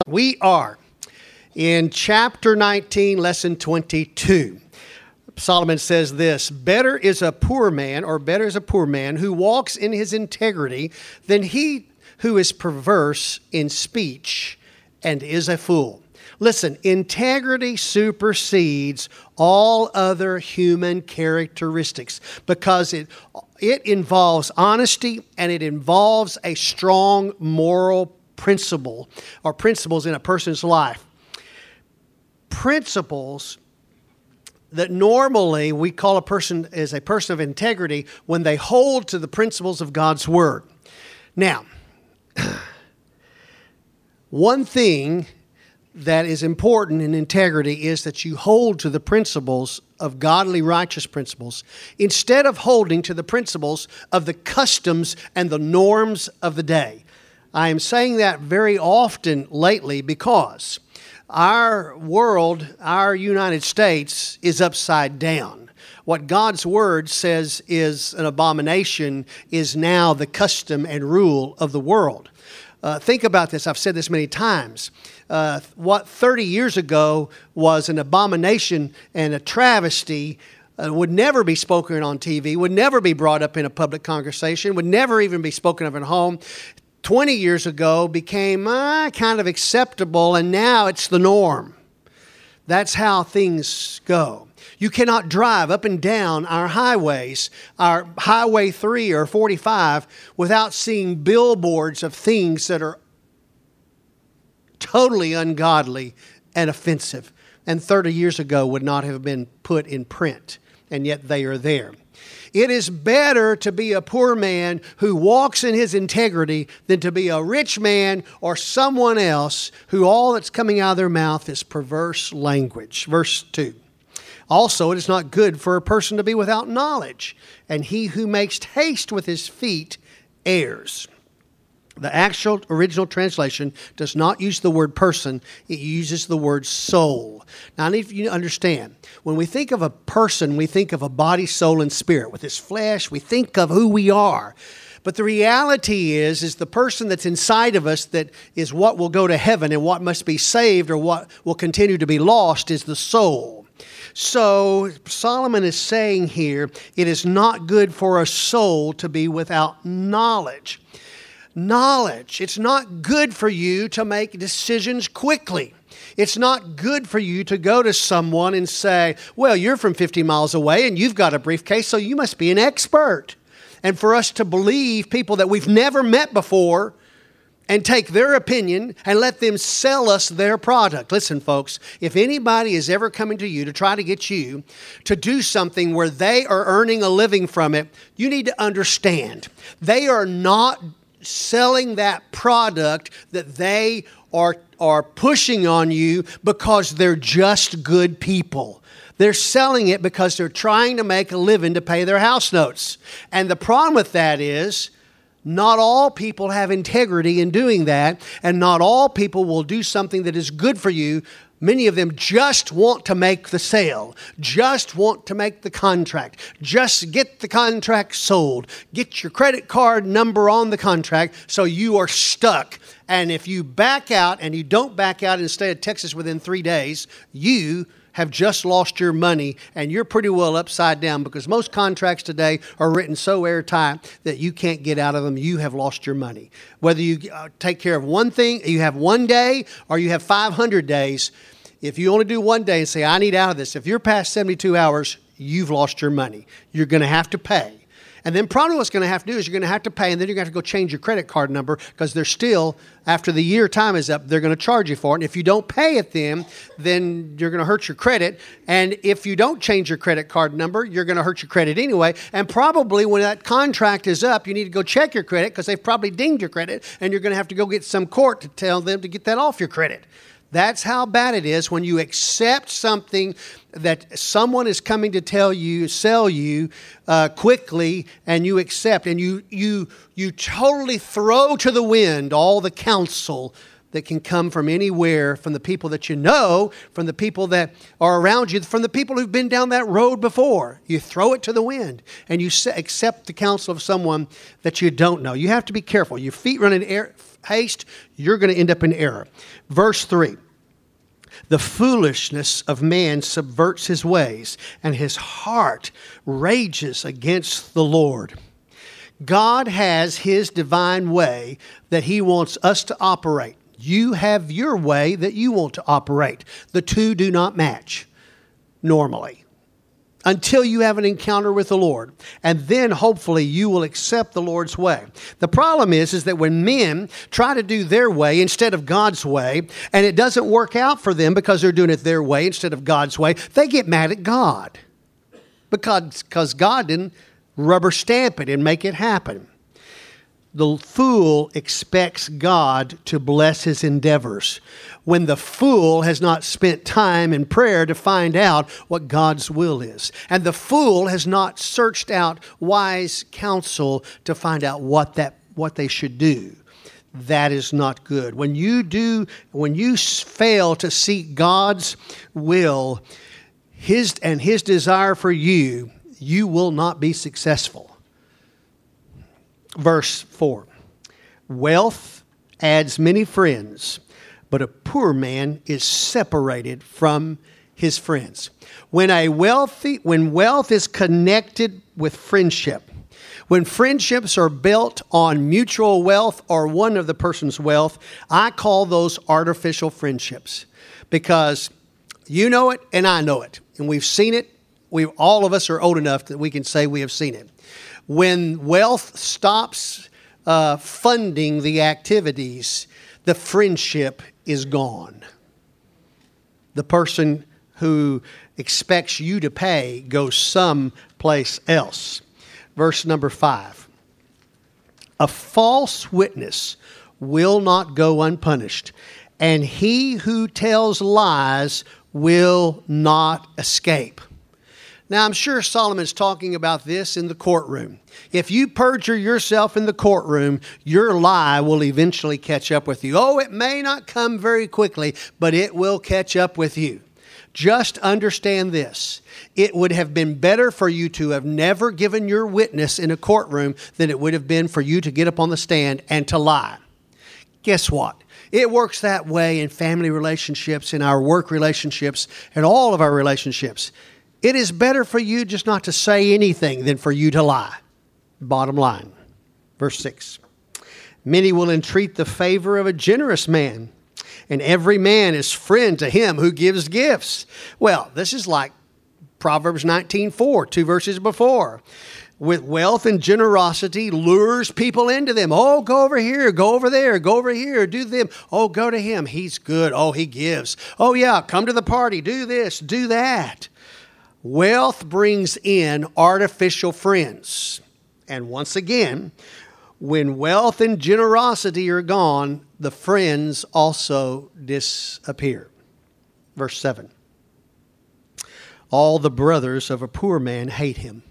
We are in chapter 19, lesson 22. Solomon says this: better is a poor man who walks in his integrity than he who is perverse in speech and is a fool. Listen, integrity supersedes all other human characteristics because it involves honesty and it involves a strong moral principle or principles in a person's life. Principles that normally we call a person as a person of integrity when they hold to the principles of God's Word. Now, one thing that is important in integrity is that you hold to the principles of godly, righteous principles instead of holding to the principles of the customs and the norms of the day. I am saying that very often lately because our world, our United States, is upside down. What God's Word says is an abomination is now the custom and rule of the world. Think about this. I've said this many times. What 30 years ago was an abomination and a travesty would never be spoken on TV, would never be brought up in a public conversation, would never even be spoken of at home. 20 years ago became kind of acceptable, and now it's the norm. That's how things go. You cannot drive up and down our highways, our Highway 3 or 45, without seeing billboards of things that are totally ungodly and offensive, and 30 years ago would not have been put in print, and yet they are there. It is better to be a poor man who walks in his integrity than to be a rich man or someone else who all that's coming out of their mouth is perverse language. Verse 2. Also, it is not good for a person to be without knowledge, and he who makes haste with his feet errs. The actual original translation does not use the word person, it uses the word soul. Now, I need you to understand, when we think of a person, we think of a body, soul, and spirit. With this flesh, we think of who we are. But the reality is the person that's inside of us that is what will go to heaven and what must be saved or what will continue to be lost is the soul. So Solomon is saying here, it is not good for a soul to be without knowledge. Knowledge. It's not good for you to make decisions quickly. It's not good for you to go to someone and say, well, you're from 50 miles away and you've got a briefcase, so you must be an expert. And for us to believe people that we've never met before and take their opinion and let them sell us their product. Listen, folks, if anybody is ever coming to you to try to get you to do something where they are earning a living from it, you need to understand they are not selling that product that they are pushing on you because they're just good people. They're selling it because they're trying to make a living to pay their house notes. And the problem with that is not all people have integrity in doing that, and not all people will do something that is good for you. Many of them just want to make the sale, just want to make the contract, just get the contract sold, get your credit card number on the contract so you are stuck. And if you back out and you don't back out in the state of Texas within 3 days, you have just lost your money and you're pretty well upside down because most contracts today are written so airtight that you can't get out of them. You have lost your money. Whether you take care of one thing, you have 1 day or you have 500 days, if you only do 1 day and say, I need out of this, if you're past 72 hours, you've lost your money. You're going to have to pay. And then probably what's going to have to do is you're going to have to pay, and then you're going to have to go change your credit card number because they're still, after the year time is up, they're going to charge you for it. And if you don't pay it then you're going to hurt your credit. And if you don't change your credit card number, you're going to hurt your credit anyway. And probably when that contract is up, you need to go check your credit because they've probably dinged your credit, and you're going to have to go get some court to tell them to get that off your credit. That's how bad it is when you accept something that someone is coming to tell you, sell you quickly, and you accept, and you totally throw to the wind all the counsel that can come from anywhere, from the people that you know, from the people that are around you, from the people who've been down that road before. You throw it to the wind, and you accept the counsel of someone that you don't know. You have to be careful. Your feet run in haste, you're going to end up in error. Verse 3. The foolishness of man subverts his ways, and his heart rages against the Lord. God has his divine way that he wants us to operate. You have your way that you want to operate. The two do not match normally until you have an encounter with the Lord. And then hopefully you will accept the Lord's way. The problem is that when men try to do their way instead of God's way, and it doesn't work out for them because they're doing it their way instead of God's way, they get mad at God because God didn't rubber stamp it and make it happen. The fool expects God to bless his endeavors when the fool has not spent time in prayer to find out what God's will is. And the fool has not searched out wise counsel to find out what they should do. That is not good. When you fail to seek God's will, his desire for you, you will not be successful. Verse 4, wealth adds many friends, but a poor man is separated from his friends. When wealth is connected with friendship, when friendships are built on mutual wealth or one of the person's wealth, I call those artificial friendships because you know it and I know it, and we've seen it. All of us are old enough that we can say we have seen it. When wealth stops funding the activities, the friendship is gone. The person who expects you to pay goes someplace else. Verse number 5. A false witness will not go unpunished, and he who tells lies will not escape. Now, I'm sure Solomon's talking about this in the courtroom. If you perjure yourself in the courtroom, your lie will eventually catch up with you. Oh, it may not come very quickly, but it will catch up with you. Just understand this. It would have been better for you to have never given your witness in a courtroom than it would have been for you to get up on the stand and to lie. Guess what? It works that way in family relationships, in our work relationships, and all of our relationships. It is better for you just not to say anything than for you to lie. Bottom line. Verse 6. Many will entreat the favor of a generous man, and every man is friend to him who gives gifts. Well, this is like Proverbs 19:4, 2 verses before. With wealth and generosity lures people into them. Oh, go over here, go over there, go over here, do them. Oh, go to him. He's good. Oh, he gives. Oh, yeah, come to the party. Do this, do that. Wealth brings in artificial friends. And once again, when wealth and generosity are gone, the friends also disappear. Verse 7. All the brothers of a poor man hate him.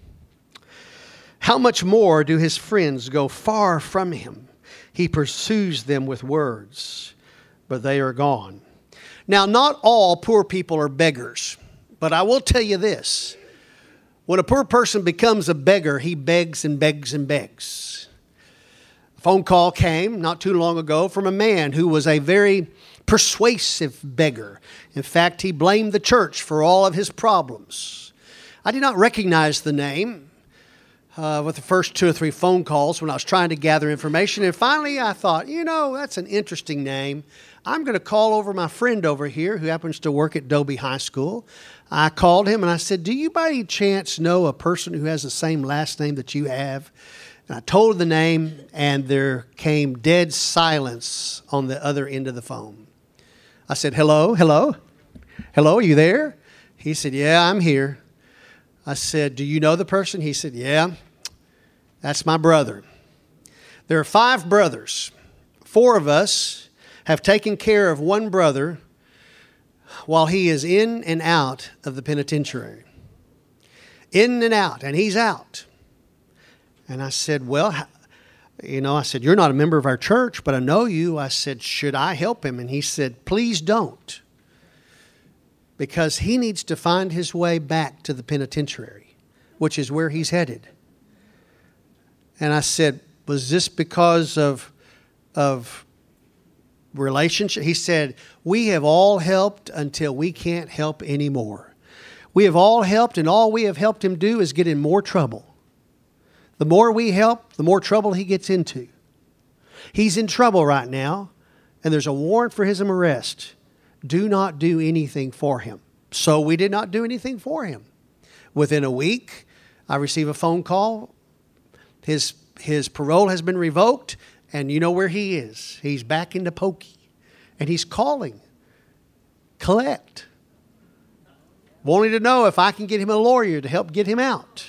How much more do his friends go far from him? He pursues them with words, but they are gone. Now, not all poor people are beggars. But I will tell you this, when a poor person becomes a beggar, he begs and begs and begs. A phone call came not too long ago from a man who was a very persuasive beggar. In fact, he blamed the church for all of his problems. I did not recognize the name with the first 2 or 3 phone calls when I was trying to gather information. And finally I thought, that's an interesting name. I'm going to call over my friend over here who happens to work at Dobie High School. I called him and I said, do you by any chance know a person who has the same last name that you have? And I told the name, and there came dead silence on the other end of the phone. I said, hello, are you there? He said, yeah, I'm here. I said, do you know the person? He said, yeah, that's my brother. There are 5 brothers. 4 of us have taken care of one brother while he is in and out of the penitentiary. In and out, and he's out. And I said, well, you're not a member of our church, but I know you. I said, should I help him? And he said, please don't. Because he needs to find his way back to the penitentiary, which is where he's headed. And I said, was this because of relationship. He said, we have all helped until we can't help anymore. We have all helped, and all we have helped him do is get in more trouble. The more we help, the more trouble he gets into. He's in trouble right now, and there's a warrant for his arrest. Do not do anything for him. So we did not do anything for him. Within a week, I receive a phone call. His parole has been revoked, and you know where he is. He's back into Pokey, and he's calling, collect, wanting to know if I can get him a lawyer to help get him out.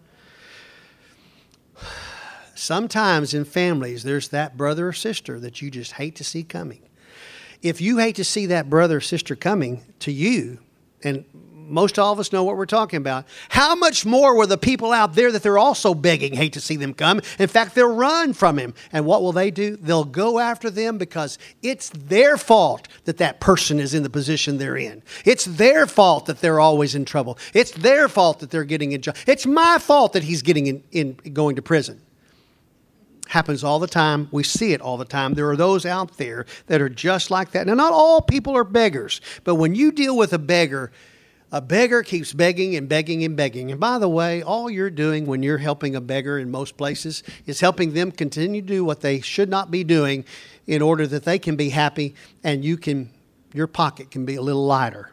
Sometimes in families, there's that brother or sister that you just hate to see coming. If you hate to see that brother or sister coming to you, and most all of us know what we're talking about, how much more will the people out there that they're also begging hate to see them come? In fact, they'll run from him. And what will they do? They'll go after them because it's their fault that that person is in the position they're in. It's their fault that they're always in trouble. It's their fault that they're getting in trouble. It's my fault that he's getting going to prison. Happens all the time. We see it all the time. There are those out there that are just like that. Now, not all people are beggars, but when you deal with a beggar keeps begging and begging and begging. And by the way, all you're doing when you're helping a beggar in most places is helping them continue to do what they should not be doing in order that they can be happy and your pocket can be a little lighter.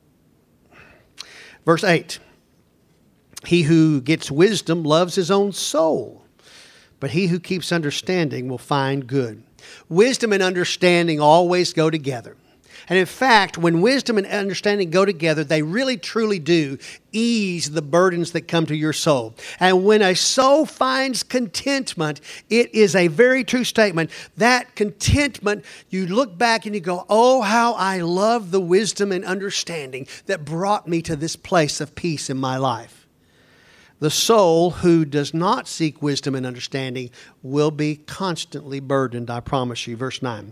Verse 8, he who gets wisdom loves his own soul, but he who keeps understanding will find good. Wisdom and understanding always go together. And in fact, when wisdom and understanding go together, they really truly do ease the burdens that come to your soul. And when a soul finds contentment, it is a very true statement. That contentment, you look back and you go, oh, how I love the wisdom and understanding that brought me to this place of peace in my life. The soul who does not seek wisdom and understanding will be constantly burdened, I promise you. Verse 9.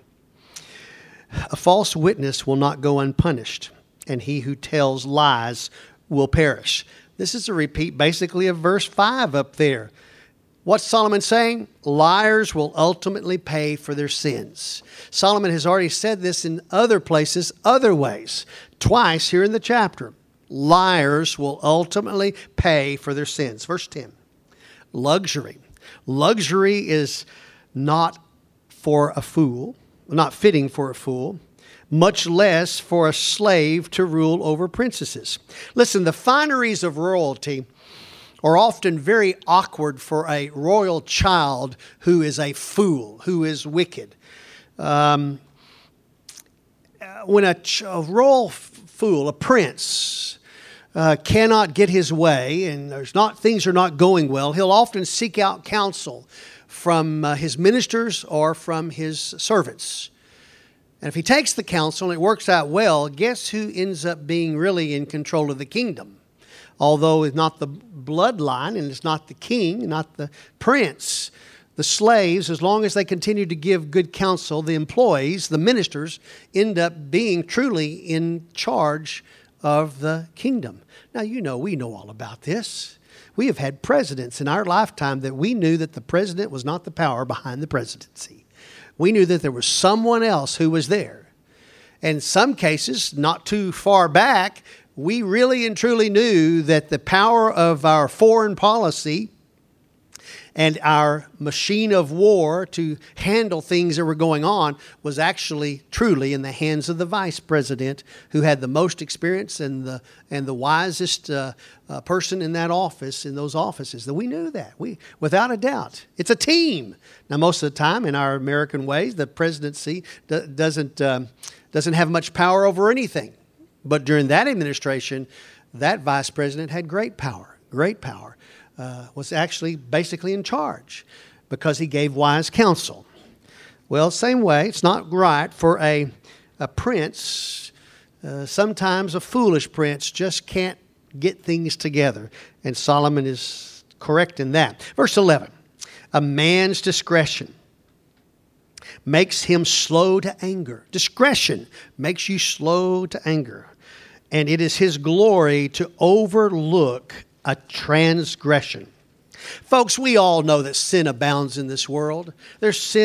A false witness will not go unpunished, and he who tells lies will perish. This is a repeat basically of verse 5 up there. What's Solomon saying? Liars will ultimately pay for their sins. Solomon has already said this in other places, other ways, twice here in the chapter. Liars will ultimately pay for their sins. Verse 10, luxury. Luxury is not for a fool, not fitting for a fool, much less for a slave to rule over princesses. Listen, the fineries of royalty are often very awkward for a royal child who is a fool, who is wicked. When a royal fool, a prince, cannot get his way and things are not going well, he'll often seek out counsel from his ministers or from his servants. And if he takes the counsel and it works out well, guess who ends up being really in control of the kingdom? Although it's not the bloodline and it's not the king, not the prince, the slaves, as long as they continue to give good counsel, the employees, the ministers, end up being truly in charge of the kingdom. Now, we know all about this. We have had presidents in our lifetime that we knew that the president was not the power behind the presidency. We knew that there was someone else who was there. In some cases, not too far back, we really and truly knew that the power of our foreign policy and our machine of war to handle things that were going on was actually truly in the hands of the vice president, who had the most experience and the wisest person in that office, in those offices. That we knew that, without a doubt. It's a team. Now, most of the time in our American ways, the presidency doesn't have much power over anything. But during that administration, that vice president had great power, was actually basically in charge because he gave wise counsel. Well, same way, it's not right for a prince. Sometimes a foolish prince just can't get things together. And Solomon is correct in that. Verse 11, a man's discretion makes him slow to anger. Discretion makes you slow to anger. And it is his glory to overlook a transgression. Folks, we all know that sin abounds in this world. There's sin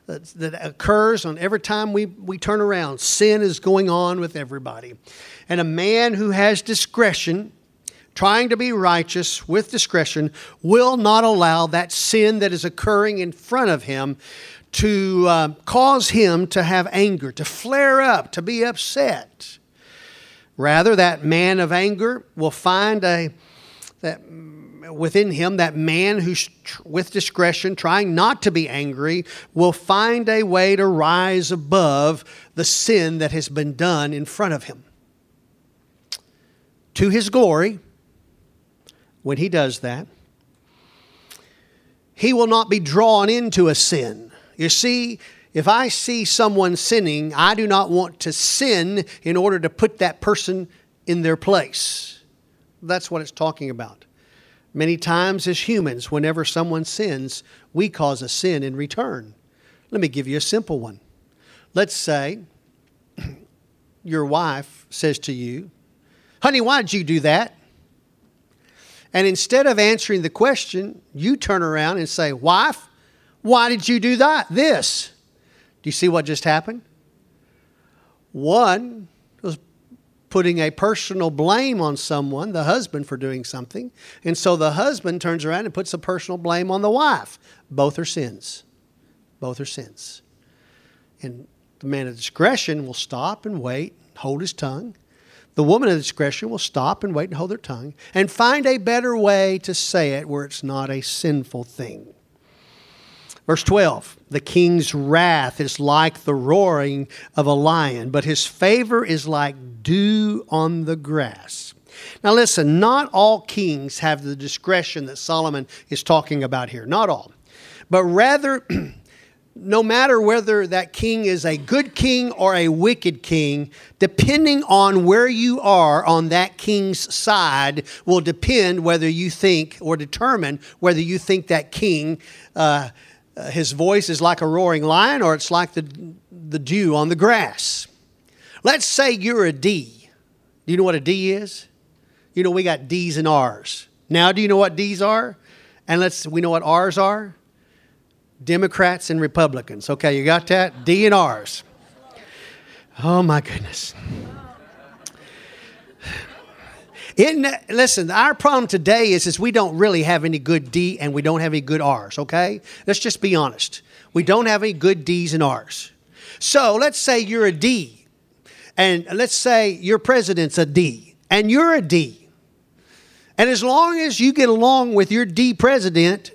that occurs on every time we turn around. Sin is going on with everybody. And a man who has discretion, trying to be righteous with discretion, will not allow that sin that is occurring in front of him to cause him to have anger, to flare up, to be upset. Rather, that man of anger will find that within him, that man who's with discretion, trying not to be angry, will find a way to rise above the sin that has been done in front of him. To his glory, when he does that, he will not be drawn into a sin. You see, if I see someone sinning, I do not want to sin in order to put that person in their place. That's what it's talking about. Many times as humans, whenever someone sins, we cause a sin in return. Let me give you a simple one. Let's say your wife says to you, "Honey, why did you do that?" And instead of answering the question, you turn around and say, "Wife, why did you do this?" Do you see what just happened? One was putting a personal blame on someone, the husband, for doing something. And so the husband turns around and puts a personal blame on the wife. Both are sins. Both are sins. And the man of discretion will stop and wait, hold his tongue. The woman of discretion will stop and wait and hold their tongue and find a better way to say it where it's not a sinful thing. Verse 12, the king's wrath is like the roaring of a lion, but his favor is like dew on the grass. Now listen, not all kings have the discretion that Solomon is talking about here. Not all. But rather, no matter whether that king is a good king or a wicked king, depending on where you are on that king's side will depend whether you think or determine whether you think that king his voice is like a roaring lion or it's like the dew on the grass. Let's say you're a D. Do you know what a D is? You know, we got D's and R's. Now, do you know what D's are? And we know what R's are? Democrats and Republicans. Okay, you got that? D and R's. Oh, my goodness. Listen, our problem today is we don't really have any good D and we don't have any good R's, okay? Let's just be honest. We don't have any good D's and R's. So let's say you're a D, and let's say your president's a D, and you're a D. And as long as you get along with your D president,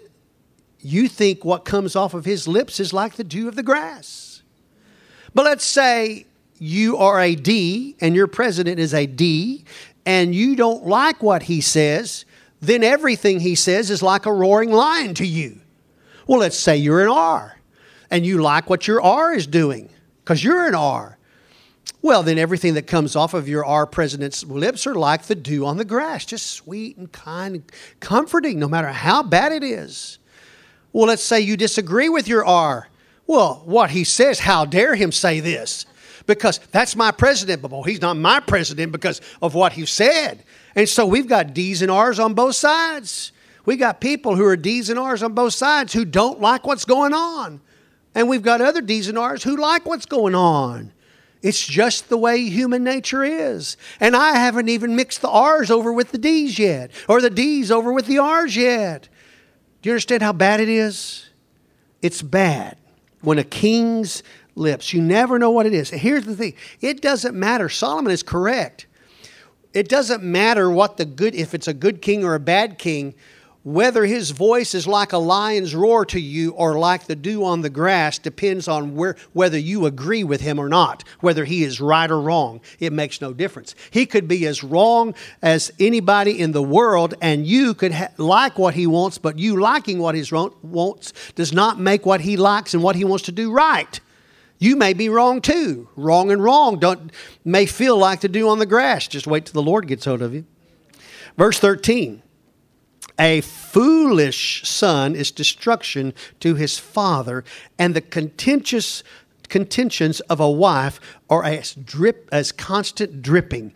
you think what comes off of his lips is like the dew of the grass. But let's say you are a D and your president is a D, and you don't like what he says, then everything he says is like a roaring lion to you. Well, let's say you're an R, and you like what your R is doing, because you're an R. Well, then everything that comes off of your R president's lips are like the dew on the grass, just sweet and kind and comforting, no matter how bad it is. Well, let's say you disagree with your R. Well, what he says, how dare him say this? Because that's my president, but he's not my president because of what he said. And so we've got D's and R's on both sides. We got people who are D's and R's on both sides who don't like what's going on. And we've got other D's and R's who like what's going on. It's just the way human nature is. And I haven't even mixed the R's over with the D's yet, or the D's over with the R's yet. Do you understand how bad it is? It's bad when a king's lips, you never know what it is. Here's the thing. It doesn't matter. Solomon is correct. It doesn't matter if it's a good king or a bad king, whether his voice is like a lion's roar to you or like the dew on the grass depends on whether you agree with him or not, whether he is right or wrong. It makes no difference. He could be as wrong as anybody in the world, and you could like what he wants, but you liking what he wants does not make what he likes and what he wants to do right. You may be wrong too. Wrong and wrong may feel like the dew on the grass. Just wait till the Lord gets hold of you. Verse 13. A foolish son is destruction to his father, and the contentions of a wife are as constant dripping.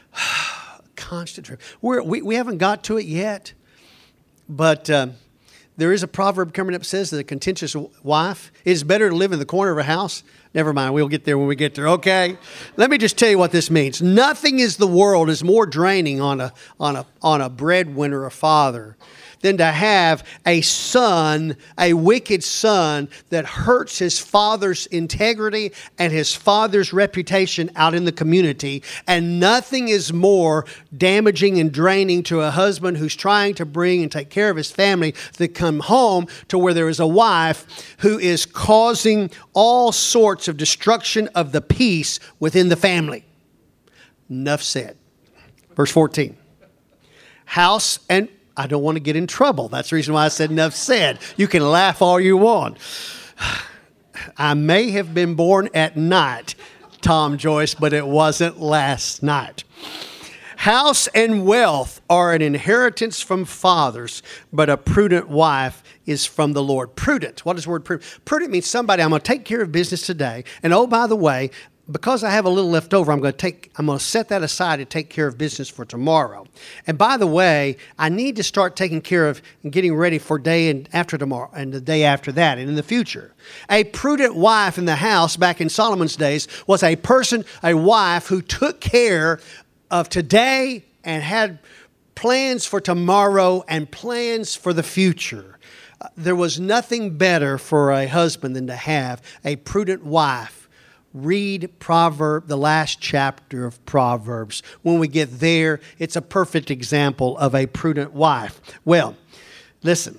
Constant drip. We haven't got to it yet, but There is a proverb coming up that says that a contentious wife, it is better to live in the corner of a house. Never mind, we'll get there when we get there, okay? Let me just tell you what this means. Nothing in the world is more draining on a breadwinner or father than to have a son, a wicked son, that hurts his father's integrity and his father's reputation out in the community. And nothing is more damaging and draining to a husband who's trying to bring and take care of his family to come home to where there is a wife who is causing all sorts of destruction of the peace within the family. Enough said. Verse 14. House and... I don't want to get in trouble. That's the reason why I said enough said. You can laugh all you want. I may have been born at night, Tom Joyce, but it wasn't last night. House and wealth are an inheritance from fathers, but a prudent wife is from the Lord. Prudent. What does the word prudent? Prudent means somebody, I'm going to take care of business today. And oh, by the way, because I have a little left over, I'm going to set that aside to take care of business for tomorrow. And by the way, I need to start taking care of and getting ready for day and after tomorrow and the day after that and in the future. A prudent wife in the house back in Solomon's days was a wife who took care of today and had plans for tomorrow and plans for the future. There was nothing better for a husband than to have a prudent wife. Read the last chapter of Proverbs. When we get there, it's a perfect example of a prudent wife. Well, listen,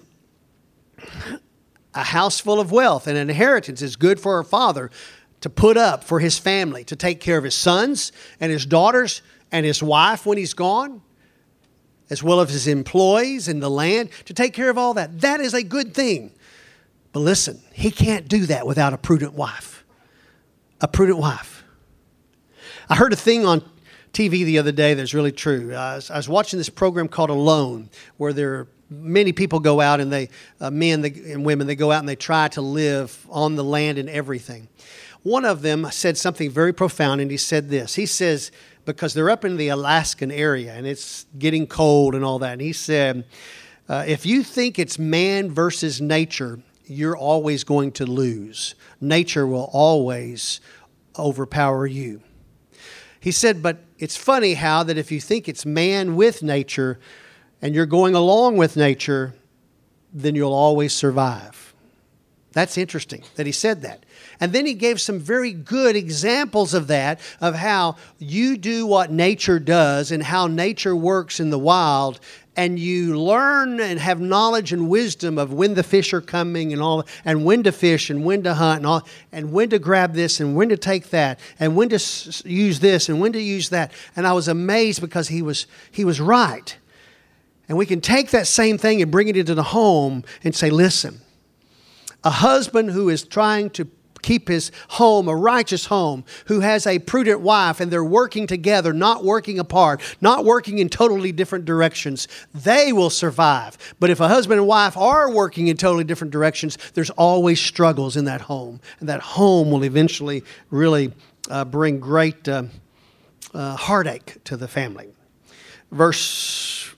a house full of wealth and an inheritance is good for a father to put up for his family, to take care of his sons and his daughters and his wife when he's gone, as well as his employees in the land, to take care of all that. That is a good thing. But listen, he can't do that without a prudent wife. A prudent wife. I heard a thing on TV the other day that's really true. I was watching this program called Alone, where many people go out and men and women, they go out and they try to live on the land and everything. One of them said something very profound, and he said this. He says, because they're up in the Alaskan area and it's getting cold and all that, and he said, if you think it's man versus nature, you're always going to lose. Nature will always overpower you. He said, but it's funny how that if you think it's man with nature and you're going along with nature, then you'll always survive. That's interesting that he said that. And then he gave some very good examples of that, of how you do what nature does and how nature works in the wild, and you learn and have knowledge and wisdom of when the fish are coming and all, and when to fish and when to hunt and all, and when to grab this and when to take that and when to use this and when to use that. And I was amazed because he was right. And we can take that same thing and bring it into the home and say, listen, a husband who is trying to keep his home a righteous home, who has a prudent wife, and they're working together, not working apart, not working in totally different directions, they will survive. But if a husband and wife are working in totally different directions, there's always struggles in that home. And that home will eventually really bring great heartache to the family. Verse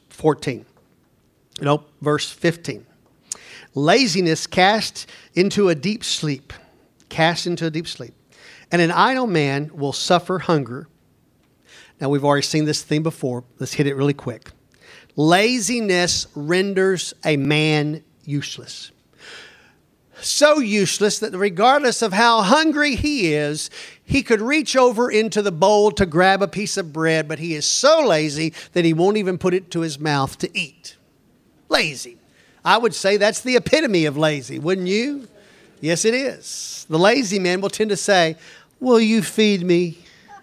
15. Laziness cast into a deep sleep. And an idle man will suffer hunger. Now, we've already seen this theme before. Let's hit it really quick. Laziness renders a man useless. So useless that regardless of how hungry he is, he could reach over into the bowl to grab a piece of bread, but he is so lazy that he won't even put it to his mouth to eat. Lazy. I would say that's the epitome of lazy, wouldn't you? Yes, it is. The lazy man will tend to say, will you feed me?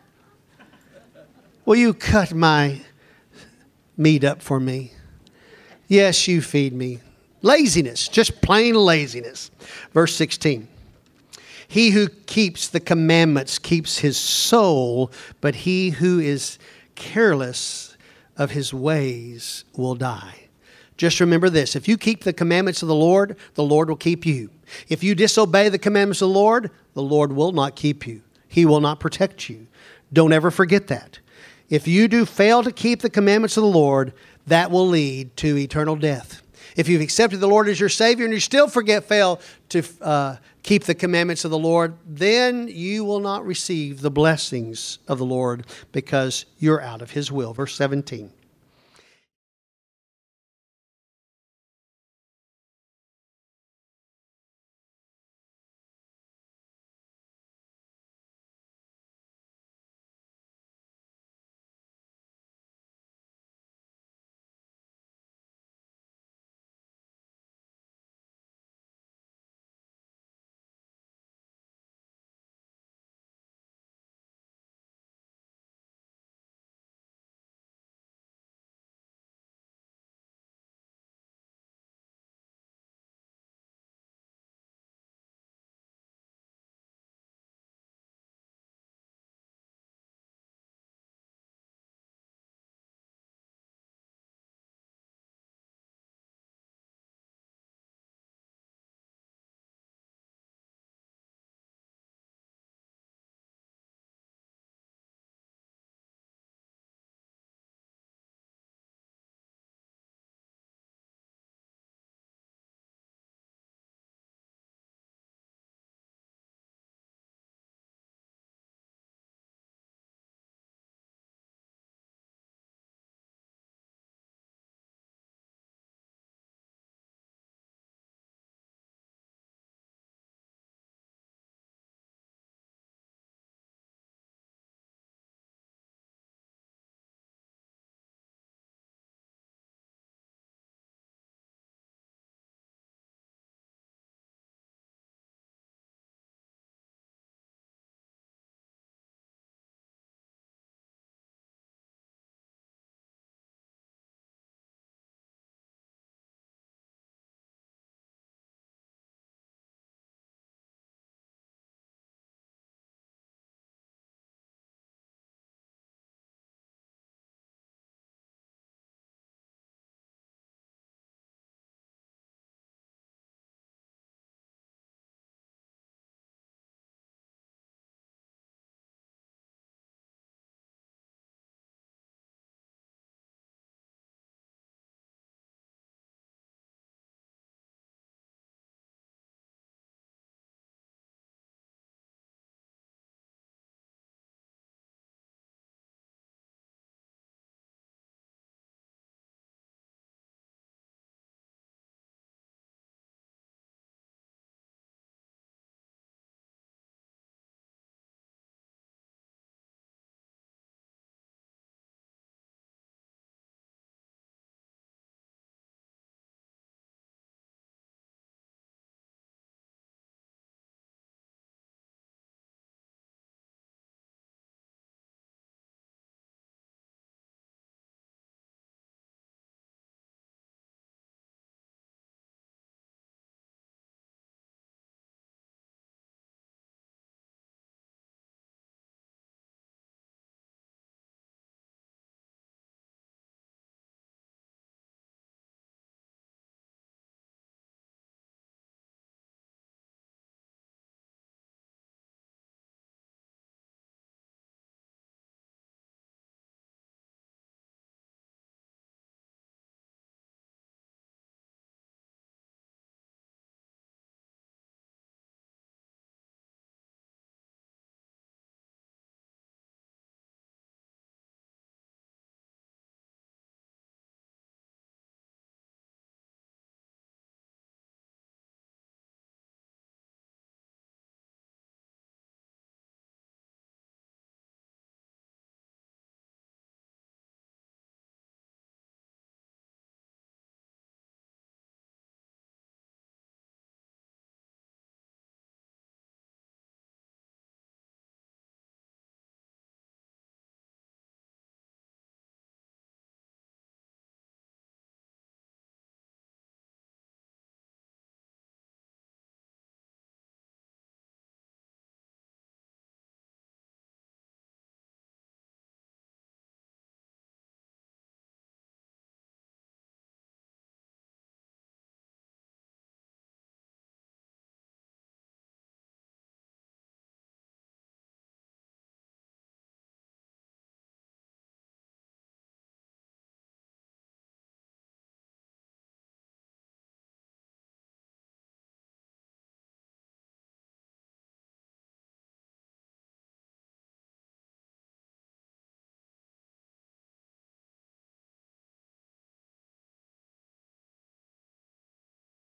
Will you cut my meat up for me? Yes, you feed me. Laziness, just plain laziness. Verse 16. He who keeps the commandments keeps his soul, but he who is careless of his ways will die. Just remember this. If you keep the commandments of the Lord will keep you. If you disobey the commandments of the Lord will not keep you. He will not protect you. Don't ever forget that. If you do fail to keep the commandments of the Lord, that will lead to eternal death. If you've accepted the Lord as your Savior and you still fail to keep the commandments of the Lord, then you will not receive the blessings of the Lord because you're out of His will. Verse 17.